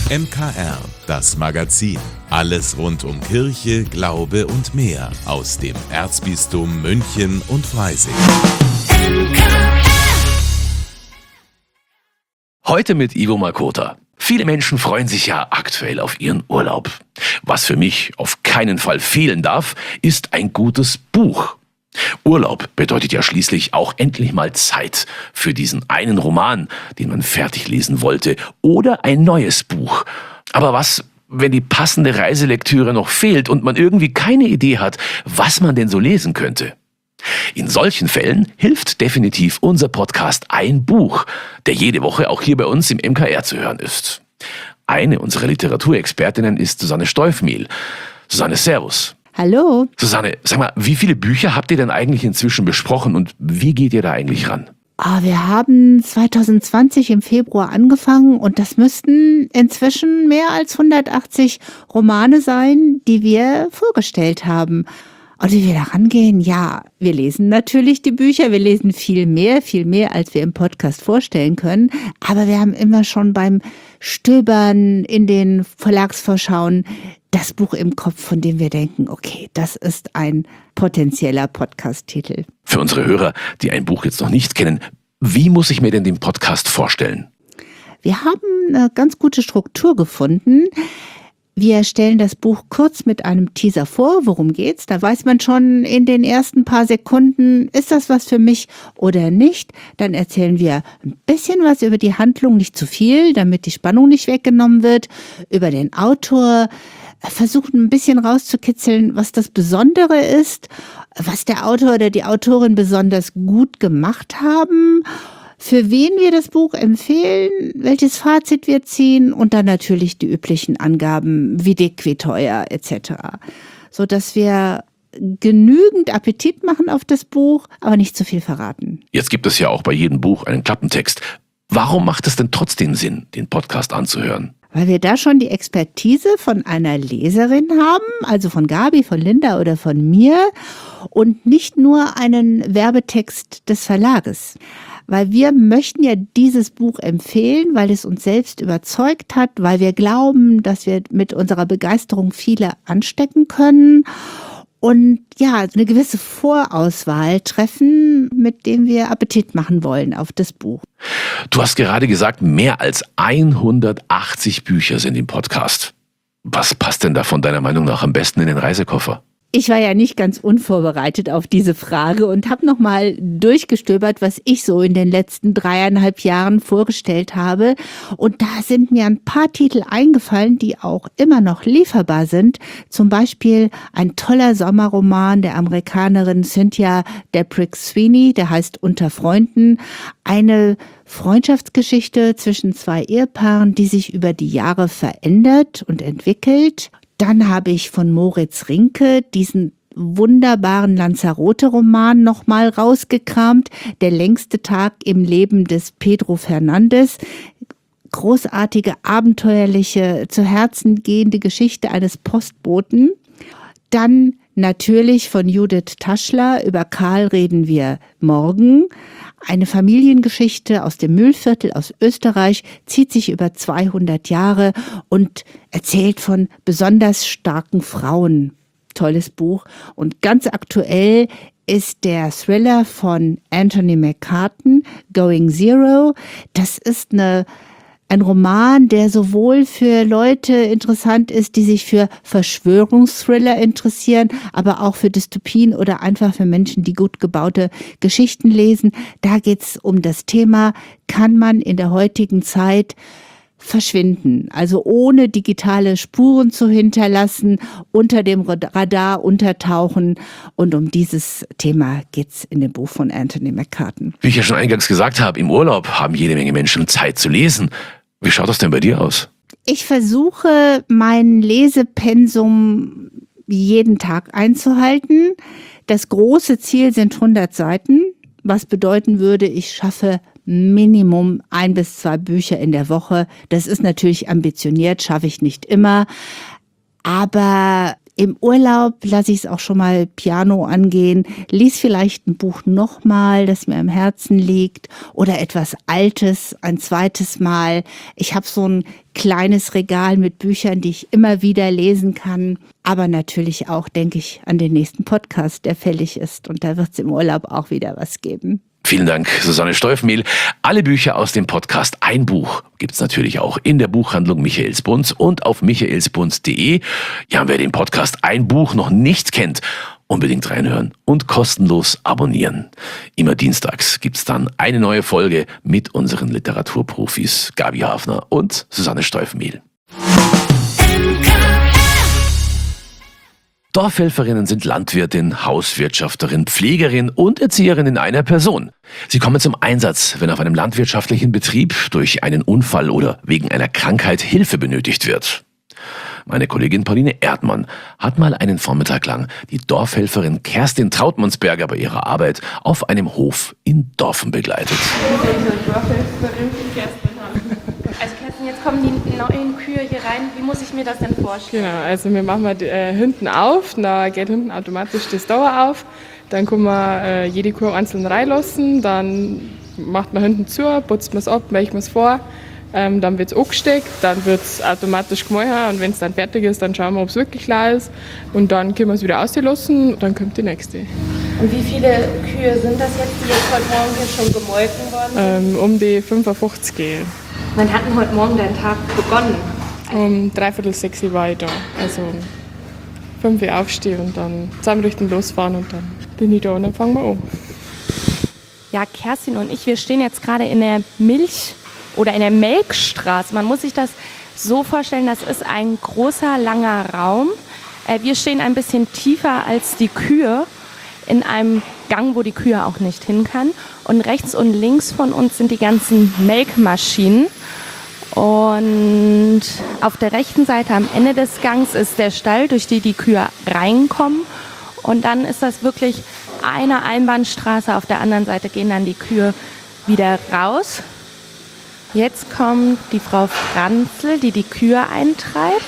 MKR, das Magazin. Alles rund um Kirche, Glaube und mehr aus dem Erzbistum München und Freising. Heute mit Ivo Makota. Viele Menschen freuen sich ja aktuell auf ihren Urlaub. Was für mich auf keinen Fall fehlen darf, ist ein gutes Buch. Urlaub bedeutet ja schließlich auch endlich mal Zeit für diesen einen Roman, den man fertig lesen wollte, oder ein neues Buch. Aber was, wenn die passende Reiselektüre noch fehlt und man irgendwie keine Idee hat, was man denn so lesen könnte? In solchen Fällen hilft definitiv unser Podcast Ein Buch, der jede Woche auch hier bei uns im MKR zu hören ist. Eine unserer Literaturexpertinnen ist Susanne Steufmehl. Susanne, servus. Hallo. Susanne, sag mal, wie viele Bücher habt ihr denn eigentlich inzwischen besprochen und wie geht ihr da eigentlich ran? Wir haben 2020 im Februar angefangen und das müssten inzwischen mehr als 180 Romane sein, die wir vorgestellt haben. Und wie wir da rangehen, ja, wir lesen natürlich die Bücher, wir lesen viel mehr, als wir im Podcast vorstellen können. Aber wir haben immer schon beim Stöbern in den Verlagsvorschauen das Buch im Kopf, von dem wir denken, okay, das ist ein potenzieller Podcast-Titel. Für unsere Hörer, die ein Buch jetzt noch nicht kennen, wie muss ich mir denn den Podcast vorstellen? Wir haben eine ganz gute Struktur gefunden. Wir stellen das Buch kurz mit einem Teaser vor. Worum geht's? Da weiß man schon in den ersten paar Sekunden, ist das was für mich oder nicht? Dann erzählen wir ein bisschen was über die Handlung, nicht zu viel, damit die Spannung nicht weggenommen wird, über den Autor, versuchen ein bisschen rauszukitzeln, was das Besondere ist, was der Autor oder die Autorin besonders gut gemacht haben, für wen wir das Buch empfehlen, welches Fazit wir ziehen und dann natürlich die üblichen Angaben wie dick, wie teuer etc. Sodass wir genügend Appetit machen auf das Buch, aber nicht zu viel verraten. Jetzt gibt es ja auch bei jedem Buch einen Klappentext. Warum macht es denn trotzdem Sinn, den Podcast anzuhören? Weil wir da schon die Expertise von einer Leserin haben, also von Gabi, von Linda oder von mir und nicht nur einen Werbetext des Verlages. Weil wir möchten ja dieses Buch empfehlen, weil es uns selbst überzeugt hat, weil wir glauben, dass wir mit unserer Begeisterung viele anstecken können und ja, eine gewisse Vorauswahl treffen, mit dem wir Appetit machen wollen auf das Buch. Du hast gerade gesagt, mehr als 180 Bücher sind im Podcast. Was passt denn davon deiner Meinung nach am besten in den Reisekoffer? Ich war ja nicht ganz unvorbereitet auf diese Frage und habe nochmal durchgestöbert, was ich so in den letzten 3,5 Jahren vorgestellt habe. Und da sind mir ein paar Titel eingefallen, die auch immer noch lieferbar sind. Zum Beispiel ein toller Sommerroman der Amerikanerin Cynthia Deprick-Sweeney, der heißt Unter Freunden. Eine Freundschaftsgeschichte zwischen zwei Ehepaaren, die sich über die Jahre verändert und entwickelt. Dann habe ich von Moritz Rinke diesen wunderbaren Lanzarote-Roman nochmal rausgekramt. Der längste Tag im Leben des Pedro Fernandes. Großartige, abenteuerliche, zu Herzen gehende Geschichte eines Postboten. Dann natürlich von Judith Taschler, über Karl reden wir morgen. Eine Familiengeschichte aus dem Mühlviertel aus Österreich, zieht sich über 200 Jahre und erzählt von besonders starken Frauen. Tolles Buch. Und ganz aktuell ist der Thriller von Anthony McCarten, Going Zero. Das ist ein Roman, der sowohl für Leute interessant ist, die sich für Verschwörungsthriller interessieren, aber auch für Dystopien oder einfach für Menschen, die gut gebaute Geschichten lesen. Da geht's um das Thema, kann man in der heutigen Zeit verschwinden, also ohne digitale Spuren zu hinterlassen, unter dem Radar untertauchen. Und um dieses Thema geht's in dem Buch von Anthony McCarten. Wie ich ja schon eingangs gesagt habe, im Urlaub haben jede Menge Menschen Zeit zu lesen. Wie schaut das denn bei dir aus? Ich versuche, mein Lesepensum jeden Tag einzuhalten. Das große Ziel sind 100 Seiten, was bedeuten würde, ich schaffe Minimum 1 bis 2 Bücher in der Woche. Das ist natürlich ambitioniert, schaffe ich nicht immer. Aber Im Urlaub lasse ich es auch schon mal Piano angehen, lies vielleicht ein Buch nochmal, das mir am Herzen liegt oder etwas Altes ein zweites Mal. Ich habe so ein kleines Regal mit Büchern, die ich immer wieder lesen kann. Aber natürlich auch denke ich an den nächsten Podcast, der fällig ist. Und da wird es im Urlaub auch wieder was geben. Vielen Dank, Susanne Steufmehl. Alle Bücher aus dem Podcast Ein Buch gibt's natürlich auch in der Buchhandlung Michaelsbund und auf michaelsbund.de. Ja, wer den Podcast Ein Buch noch nicht kennt, unbedingt reinhören und kostenlos abonnieren. Immer dienstags gibt's dann eine neue Folge mit unseren Literaturprofis Gabi Hafner und Susanne Steufmehl. Dorfhelferinnen sind Landwirtin, Hauswirtschafterin, Pflegerin und Erzieherin in einer Person. Sie kommen zum Einsatz, wenn auf einem landwirtschaftlichen Betrieb durch einen Unfall oder wegen einer Krankheit Hilfe benötigt wird. Meine Kollegin Pauline Erdmann hat mal einen Vormittag lang die Dorfhelferin Kerstin Trautmannsberger bei ihrer Arbeit auf einem Hof in Dorfen begleitet. Also Kerstin, jetzt kommen die neuen Kühe hier rein. Wie muss ich mir das denn vorstellen? Genau, also wir machen hinten auf, da geht hinten automatisch das Tor auf. Dann kann man jede Kuh einzeln reinlassen, dann macht man hinten zu, putzt man es ab, weicht man es vor. Dann wird es angesteckt, dann wird es automatisch gemahlen und wenn es dann fertig ist, dann schauen wir, ob es wirklich klar ist. Und dann können wir es wieder auslassen und dann kommt die nächste. Und wie viele Kühe sind das jetzt, die jetzt heute Morgen hier schon gemolken worden sind? Um die 55 gehen. Wann hat denn heute Morgen dein Tag begonnen? Um 5:45 Uhr war ich da. Also um 5 Uhr aufstehen und dann zusammen Richtung losfahren und dann bin ich da und dann fangen wir an. Ja, Kerstin und ich, wir stehen jetzt gerade in der Melkstraße. Man muss sich das so vorstellen, das ist ein großer, langer Raum. Wir stehen ein bisschen tiefer als die Kühe in einem Gang, wo die Kühe auch nicht hin kann. Und rechts und links von uns sind die ganzen Melkmaschinen. Und auf der rechten Seite am Ende des Gangs ist der Stall, durch den die Kühe reinkommen. Und dann ist das wirklich eine Einbahnstraße. Auf der anderen Seite gehen dann die Kühe wieder raus. Jetzt kommt die Frau Franzl, die die Kühe eintreibt.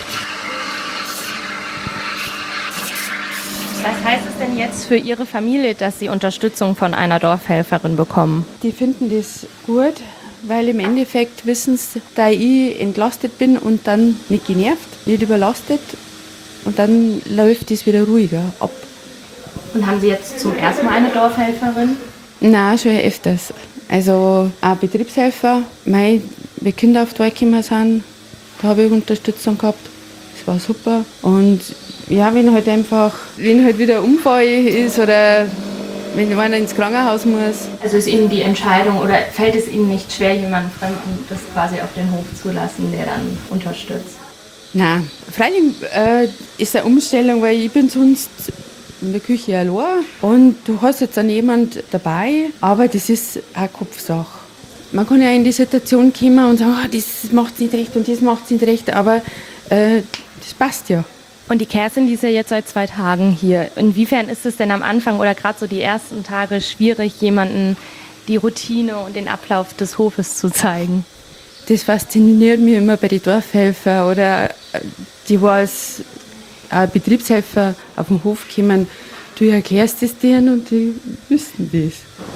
Was heißt es denn jetzt für Ihre Familie, dass Sie Unterstützung von einer Dorfhelferin bekommen? Die finden das gut, weil im Endeffekt wissen sie, da ich entlastet bin und dann nicht genervt, nicht überlastet und dann läuft es wieder ruhiger ab. Und haben Sie jetzt zum ersten Mal eine Dorfhelferin? Nein, schon öfters. Also auch Betriebshelfer, wie Kinder auf die Welt gekommen sind, da habe ich Unterstützung gehabt. Das war super. Und ja, wenn halt wieder ein Unfall ist oder wenn einer ins Krankenhaus muss. Also ist Ihnen die Entscheidung oder fällt es Ihnen nicht schwer, jemanden Fremden das quasi auf den Hof zu lassen, der dann unterstützt? Nein, freilich ist eine Umstellung, weil ich bin sonst in der Küche allein und du hast jetzt dann jemand dabei, aber das ist eine Kopfsache. Man kann ja in die Situation kommen und sagen, das macht nicht recht und das macht nicht recht, aber das passt ja. Und die Kerstin, die ist ja jetzt seit 2 Tagen hier. Inwiefern ist es denn am Anfang oder gerade so die ersten Tage schwierig, jemanden die Routine und den Ablauf des Hofes zu zeigen? Das fasziniert mich immer bei den Dorfhelfern oder die, was Betriebshelfer auf den Hof kommen. Du erklärst es denen und die wissen das.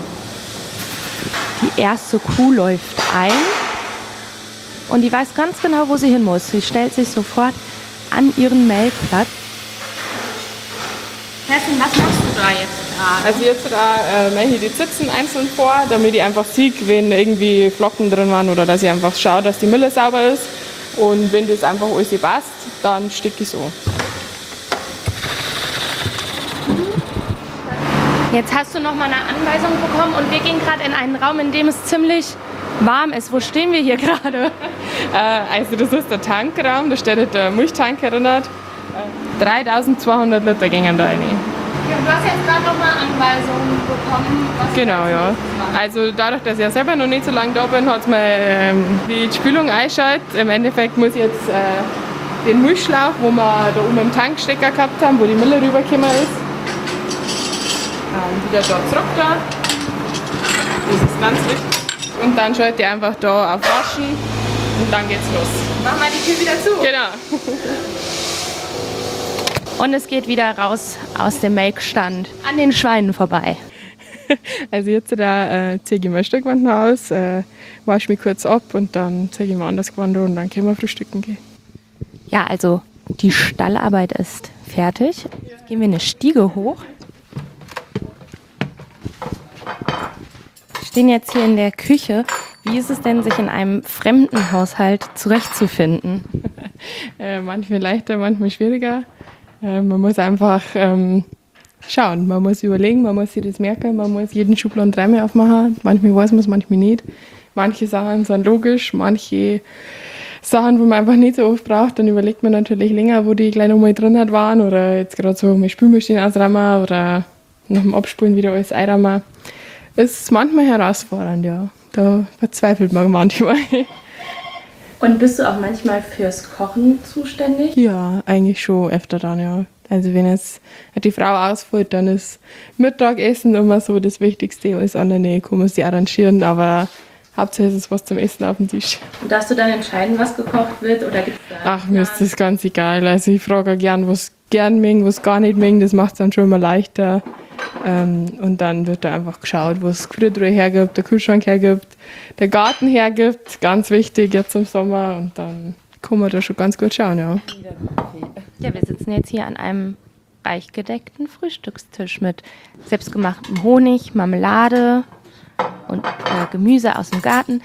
Die erste Kuh läuft ein und die weiß ganz genau, wo sie hin muss. Sie stellt sich sofort an ihren Melkplatz. Kerstin, was machst du da jetzt gerade? Also jetzt mache ich die Zitzen einzeln vor, damit ich einfach sehe, wenn irgendwie Flocken drin waren oder dass ich einfach schaue, dass die Mille sauber ist. Und wenn das einfach alles passt, dann stecke ich es an. Jetzt hast du noch mal eine Anweisung bekommen und wir gehen gerade in einen Raum, in dem es ziemlich warm ist. Wo stehen wir hier gerade? Also das ist der Tankraum, da steht der Milchtank erinnert. 3200 Liter gingen da rein. Ja, du hast jetzt gerade noch mal Anweisungen bekommen. Genau, ja. Also dadurch, dass ich ja selber noch nicht so lange da bin, hat es mir die Spülung eingeschaltet. Im Endeffekt muss ich jetzt den Milchschlauch, wo wir da oben im Tankstecker gehabt haben, wo die Mille rübergekommen ist, wieder da zurück da. Das ist ganz wichtig. Und dann schalte ich einfach da auf Waschen und dann geht's los. Mach mal die Tür wieder zu. Genau. Und es geht wieder raus aus dem Melkstand an den Schweinen vorbei. Also jetzt ziehe ich mir ein Stück Wand nach Haus, wasche mich kurz ab und dann ziehe ich mir anders Gewand und dann können wir frühstücken gehen. Ja, also die Stallarbeit ist fertig. Jetzt gehen wir eine Stiege hoch. Wir stehen jetzt hier in der Küche. Wie ist es denn, sich in einem fremden Haushalt zurechtzufinden? Manchmal leichter, manchmal schwieriger. Man muss einfach schauen, man muss überlegen, man muss sich das merken, man muss jeden Schubladen dreimal aufmachen. Manchmal weiß man es, manchmal nicht. Manche Sachen sind logisch, manche Sachen, wo man einfach nicht so oft braucht, dann überlegt man natürlich länger, wo die gleich nochmal drin waren oder jetzt gerade so mal Spülmaschine ausräumen oder nach dem Abspulen wieder alles einräumen. Ist manchmal herausfordernd, ja. Da verzweifelt man manchmal. Und bist du auch manchmal fürs Kochen zuständig? Ja, eigentlich schon öfter dann, ja. Also wenn jetzt die Frau ausfällt, dann ist Mittagessen immer so das Wichtigste. Alles andere kann man sich arrangieren, aber hauptsächlich ist es was zum Essen auf dem Tisch. Und darfst du dann entscheiden, was gekocht wird? Oder gibt's da Ach, mir ist das ganz egal. Also ich frage auch gern, was gern mögen, was gar nicht mögen. Das macht es dann schon immer leichter. Und dann wird da einfach geschaut, wo es Gefriertruhe hergibt, der Kühlschrank hergibt, der Garten hergibt. Ganz wichtig jetzt im Sommer. Und dann kann man da schon ganz gut schauen, ja. Ja, wir sitzen jetzt hier an einem reich gedeckten Frühstückstisch mit selbstgemachtem Honig, Marmelade und Gemüse aus dem Garten.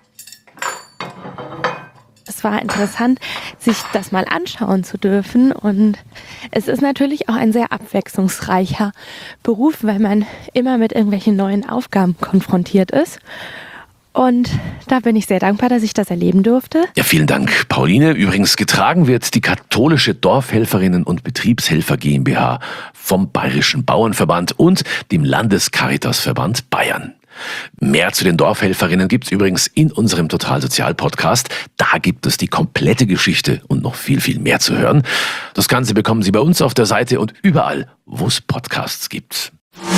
Es war interessant, sich das mal anschauen zu dürfen, und es ist natürlich auch ein sehr abwechslungsreicher Beruf, weil man immer mit irgendwelchen neuen Aufgaben konfrontiert ist. Und da bin ich sehr dankbar, dass ich das erleben durfte. Ja, vielen Dank, Pauline. Übrigens getragen wird die katholische Dorfhelferinnen- und Betriebshelfer GmbH vom Bayerischen Bauernverband und dem Landescaritasverband Bayern. Mehr zu den Dorfhelferinnen gibt's übrigens in unserem Total-Sozial-Podcast. Da gibt es die komplette Geschichte und noch viel, viel mehr zu hören. Das Ganze bekommen Sie bei uns auf der Seite und überall, wo es Podcasts gibt.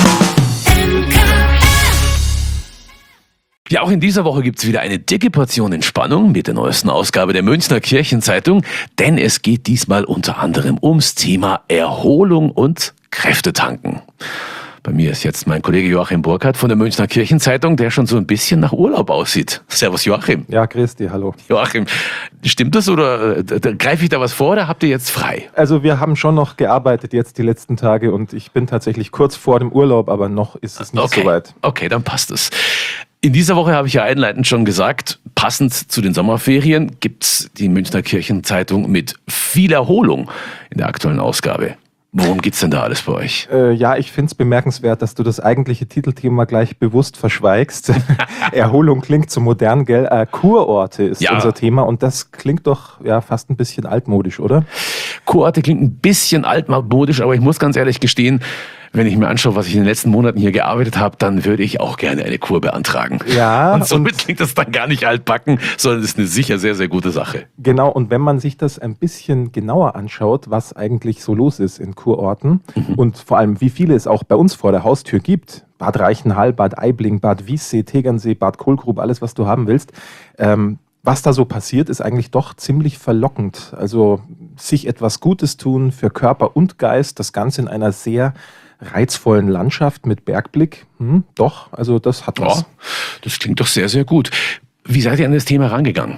Ja, auch in dieser Woche gibt's wieder eine dicke Portion Entspannung mit der neuesten Ausgabe der Münchner Kirchenzeitung, denn es geht diesmal unter anderem ums Thema Erholung und Kräftetanken. Bei mir ist jetzt mein Kollege Joachim Burkhardt von der Münchner Kirchenzeitung, der schon so ein bisschen nach Urlaub aussieht. Servus Joachim. Ja, grüß dich, hallo. Joachim, stimmt das oder greife ich da was vor oder habt ihr jetzt frei? Also wir haben schon noch gearbeitet jetzt die letzten Tage und ich bin tatsächlich kurz vor dem Urlaub, aber noch ist es nicht so weit. Okay, dann passt es. In dieser Woche habe ich ja einleitend schon gesagt, passend zu den Sommerferien gibt's die Münchner Kirchenzeitung mit viel Erholung in der aktuellen Ausgabe. Worum geht's denn da alles bei euch? Ja, ich finde es bemerkenswert, dass du das eigentliche Titelthema gleich bewusst verschweigst. Erholung klingt so modern, gell? Kurorte ist unser Thema und das klingt doch ja fast ein bisschen altmodisch, oder? Kurorte klingt ein bisschen altmodisch, aber ich muss ganz ehrlich gestehen, wenn ich mir anschaue, was ich in den letzten Monaten hier gearbeitet habe, dann würde ich auch gerne eine Kur beantragen. Ja. Und somit klingt das dann gar nicht altbacken, sondern es ist eine sicher sehr, sehr gute Sache. Genau, und wenn man sich das ein bisschen genauer anschaut, was eigentlich so los ist in Kurorten und vor allem, wie viele es auch bei uns vor der Haustür gibt, Bad Reichenhall, Bad Aibling, Bad Wiessee, Tegernsee, Bad Kohlgrub, alles, was du haben willst, was da so passiert, ist eigentlich doch ziemlich verlockend. Also sich etwas Gutes tun für Körper und Geist, das Ganze in einer sehr reizvollen Landschaft mit Bergblick. Doch, also das hat was. Ja, das klingt doch sehr, sehr gut. Wie seid ihr an das Thema rangegangen?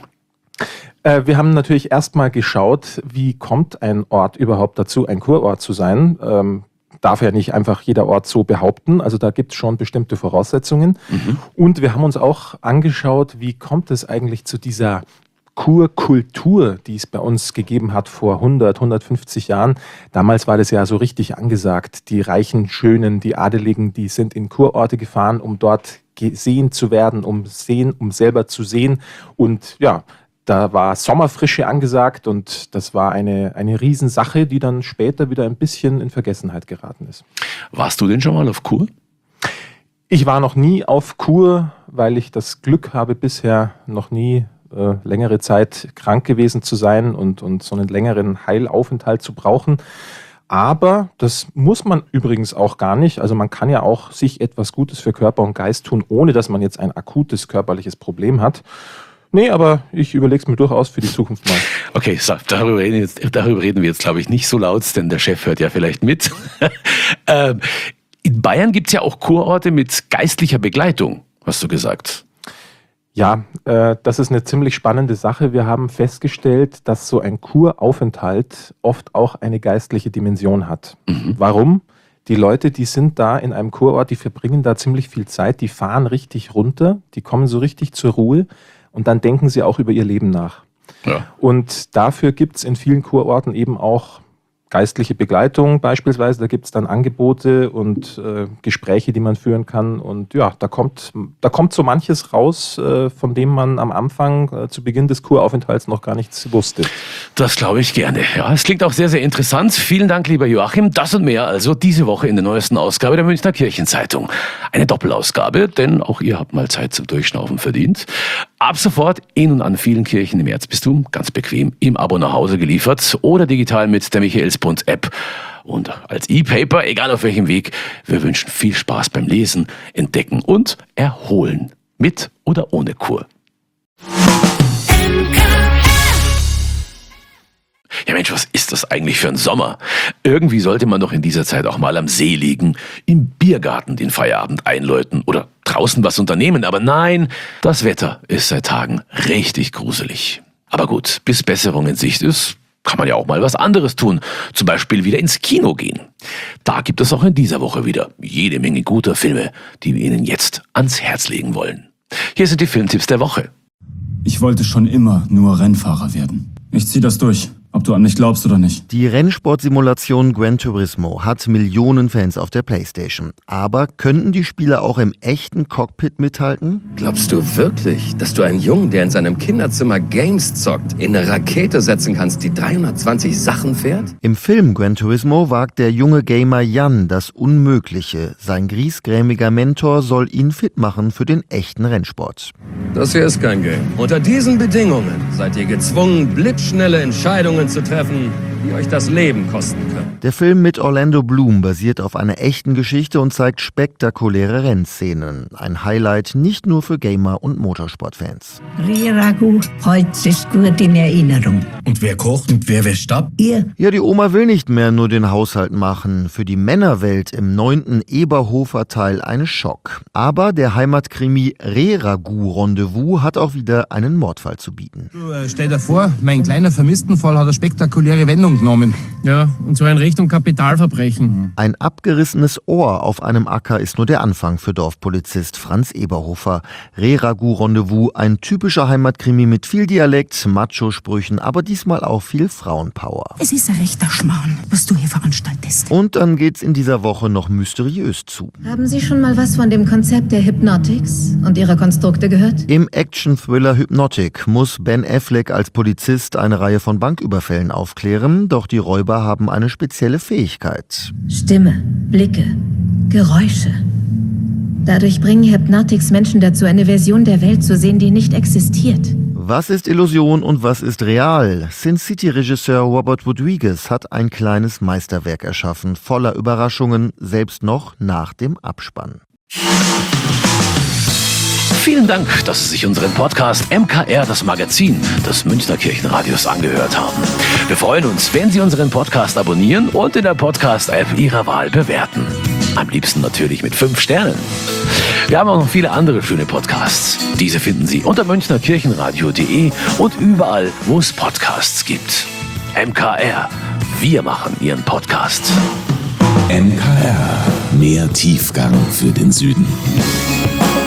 Wir haben natürlich erstmal geschaut, wie kommt ein Ort überhaupt dazu, ein Kurort zu sein. Darf ja nicht einfach jeder Ort so behaupten. Also da gibt es schon bestimmte Voraussetzungen. Und wir haben uns auch angeschaut, wie kommt es eigentlich zu dieser Kurkultur, die es bei uns gegeben hat vor 100, 150 Jahren. Damals war das ja so richtig angesagt. Die Reichen, Schönen, die Adeligen, die sind in Kurorte gefahren, um dort gesehen zu werden, um selber zu sehen. Und ja, da war Sommerfrische angesagt und das war eine Riesensache, die dann später wieder ein bisschen in Vergessenheit geraten ist. Warst du denn schon mal auf Kur? Ich war noch nie auf Kur, weil ich das Glück habe, bisher noch nie längere Zeit krank gewesen zu sein und so einen längeren Heilaufenthalt zu brauchen. Aber das muss man übrigens auch gar nicht. Also man kann ja auch sich etwas Gutes für Körper und Geist tun, ohne dass man jetzt ein akutes körperliches Problem hat. Nee, aber ich überlege es mir durchaus für die Zukunft mal. Okay, so, darüber reden wir jetzt, glaube ich, nicht so laut, denn der Chef hört ja vielleicht mit. In Bayern gibt es ja auch Kurorte mit geistlicher Begleitung, hast du gesagt. Ja, das ist eine ziemlich spannende Sache. Wir haben festgestellt, dass so ein Kuraufenthalt oft auch eine geistliche Dimension hat. Warum? Die Leute, die sind da in einem Kurort, die verbringen da ziemlich viel Zeit, die fahren richtig runter, die kommen so richtig zur Ruhe und dann denken sie auch über ihr Leben nach. Ja. Und dafür gibt es in vielen Kurorten eben auch geistliche Begleitung beispielsweise. Da gibt es dann Angebote und Gespräche, die man führen kann. Und ja, da kommt so manches raus, von dem man am Anfang zu Beginn des Kuraufenthalts noch gar nichts wusste. Das glaube ich gerne. Ja, es klingt auch sehr, sehr interessant. Vielen Dank, lieber Joachim. Das und mehr also diese Woche in der neuesten Ausgabe der Münchner Kirchenzeitung. Eine Doppelausgabe, denn auch ihr habt mal Zeit zum Durchschnaufen verdient. Ab sofort in und an vielen Kirchen im Erzbistum ganz bequem im Abo nach Hause geliefert oder digital mit der Michaelsbund-App. Und als E-Paper, egal auf welchem Weg, wir wünschen viel Spaß beim Lesen, Entdecken und Erholen. Mit oder ohne Kur. Ja Mensch, was ist das eigentlich für ein Sommer? Irgendwie sollte man doch in dieser Zeit auch mal am See liegen, im Biergarten den Feierabend einläuten oder draußen was unternehmen. Aber nein, das Wetter ist seit Tagen richtig gruselig. Aber gut, bis Besserung in Sicht ist, kann man ja auch mal was anderes tun. Zum Beispiel wieder ins Kino gehen. Da gibt es auch in dieser Woche wieder jede Menge guter Filme, die wir Ihnen jetzt ans Herz legen wollen. Hier sind die Filmtipps der Woche. Ich wollte schon immer nur Rennfahrer werden. Ich zieh das durch, ob du an mich glaubst oder nicht. Die Rennsportsimulation Gran Turismo hat Millionen Fans auf der Playstation. Aber könnten die Spieler auch im echten Cockpit mithalten? Glaubst du wirklich, dass du einen Jungen, der in seinem Kinderzimmer Games zockt, in eine Rakete setzen kannst, die 320 Sachen fährt? Im Film Gran Turismo wagt der junge Gamer Jan das Unmögliche. Sein griesgrämiger Mentor soll ihn fit machen für den echten Rennsport. Das hier ist kein Game. Unter diesen Bedingungen seid ihr gezwungen, blitzschnelle Entscheidungen zu treffen, die euch das Leben kosten können. Der Film mit Orlando Bloom basiert auf einer echten Geschichte und zeigt spektakuläre Rennszenen. Ein Highlight nicht nur für Gamer und Motorsportfans. Reh-Ragout, Holz ist gut in Erinnerung. Und wer kocht und wer wäscht ab? Ihr? Ja, die Oma will nicht mehr nur den Haushalt machen. Für die Männerwelt im 9. Eberhofer-Teil ein Schock. Aber der Heimatkrimi Reh-Ragout-Rendezvous hat auch wieder einen Mordfall zu bieten. Stell dir vor, mein kleiner Vermisstenfall hat eine spektakuläre Wendung genommen. Ja, und zwar in Richtung Kapitalverbrechen. Ein abgerissenes Ohr auf einem Acker ist nur der Anfang für Dorfpolizist Franz Eberhofer. Reh-Ragout-Rendezvous, ein typischer Heimatkrimi mit viel Dialekt, Macho-Sprüchen, aber diesmal auch viel Frauenpower. Es ist ein rechter Schmarrn, was du hier veranstaltest. Und dann geht's in dieser Woche noch mysteriös zu. Haben Sie schon mal was von dem Konzept der Hypnotics und ihrer Konstrukte gehört? Im Action-Thriller Hypnotic muss Ben Affleck als Polizist eine Reihe von Banküberfällen aufklären, doch die Räuber haben eine spezielle Fähigkeit. Stimme, Blicke, Geräusche. Dadurch bringen Hypnotics Menschen dazu, eine Version der Welt zu sehen, die nicht existiert. Was ist Illusion und was ist real? Sin City-Regisseur Robert Rodriguez hat ein kleines Meisterwerk erschaffen, voller Überraschungen, selbst noch nach dem Abspann. Vielen Dank, dass Sie sich unseren Podcast MKR, das Magazin des Münchner Kirchenradios, angehört haben. Wir freuen uns, wenn Sie unseren Podcast abonnieren und in der Podcast-App Ihrer Wahl bewerten. Am liebsten natürlich mit 5 Sternen. Wir haben auch noch viele andere schöne Podcasts. Diese finden Sie unter münchnerkirchenradio.de und überall, wo es Podcasts gibt. MKR, wir machen Ihren Podcast. MKR, mehr Tiefgang für den Süden.